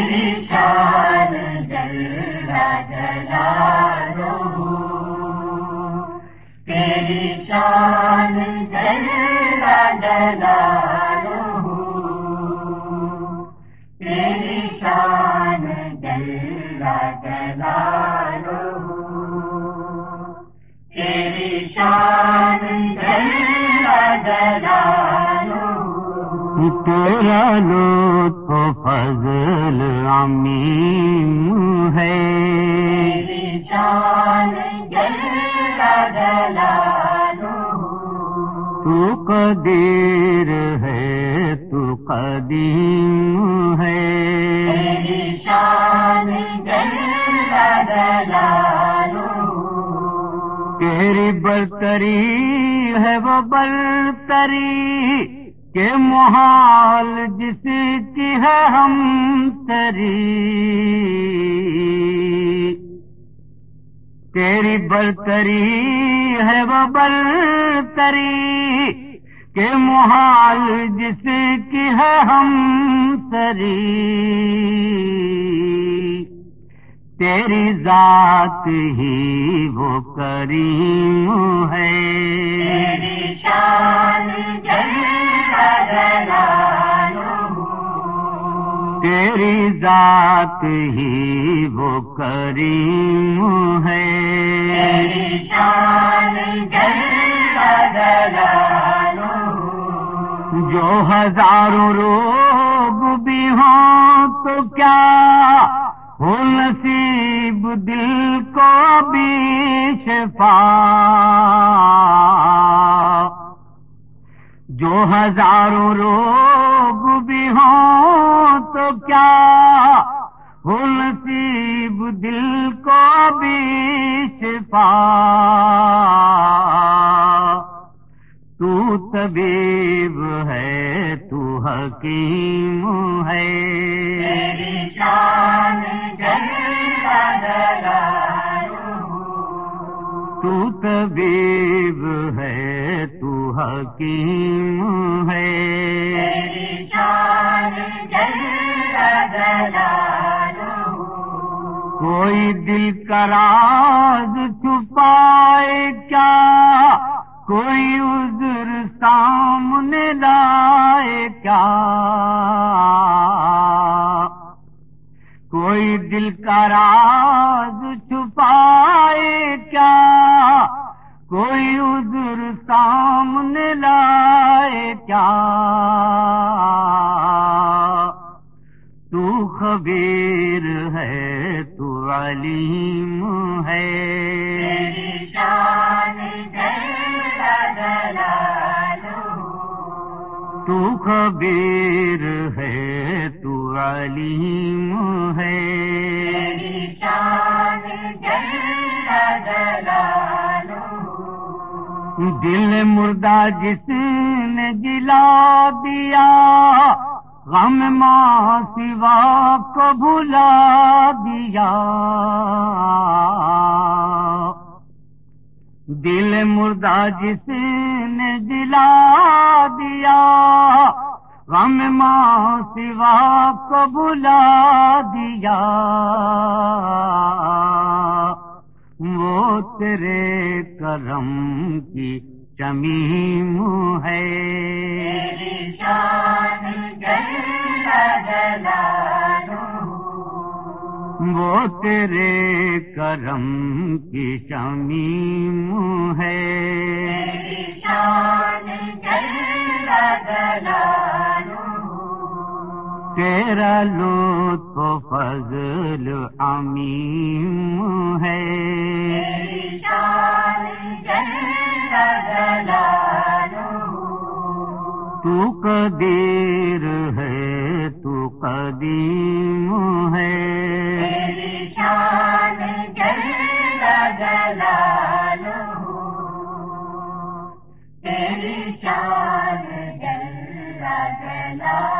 تیری شان جل جلالہ، تیری شان جل جلالہ، تیری شان جل جلالہ، تیری شان جل جلالہ، تیرا لطف و فضل عمیم ہے، تیری شان جل جلالہ، تو قدیر ہے تو قدیم ہے، تیری شان جل جلالہ، تیری برتری ہے وہ برتری کہ محال جس کی ہے ہم تری، تیری برتری ہے وہ برتری کہ محال جس کی ہے ہم تری، تیری ذات ہی وہ کریم ہے، تیری شان جل جلالہ، تیری ذات ہی وہ کریم ہے، تیری شان جل جلالہ، جو ہزاروں روگ بھی ہوں تو کیا ہو نصیب دل کو بھی شفا، جو ہزاروں روگ بھی ہوں تو کیا ہو نصیب دل کو بھی شفا، تو طبیب ہے تو حکیم ہے، تیری شان جل جلالہ، تو طبیب ہے تو حکیم ہے، تیری شان جل جلالہ، کوئی دل کا راز چھپائے کیا، کوئی عذر سامنے لائے کیا، کوئی دل کا راز چھپائے کیا، کوئی عذر سامنے لائے کیا، تو خبیر ہے تو علیم ہے، تیری شان جل جلالہ، تو خبیر ہے تو علیم ہے، تیری شان جل جلالہ، دل مردہ جس نے جلا دیا، غم ماں سوا کو بھلا دیا، دل مردہ جس نے جلا دیا، غم ماں سوا کو بھلا دیا، وہ تیرے کرم کی شمیم ہے، تیری شان جل جلالہ، وہ تیرے کرم کی شمیم ہے، تیری شان جل جلالہ، تیرا لطف و فضل عمیم ہے، تیری شان جل جلالہ، تو قدیر ہے تو قدیم ہے، تیری شان جل جلالہ، تیری شان جل جلالہ۔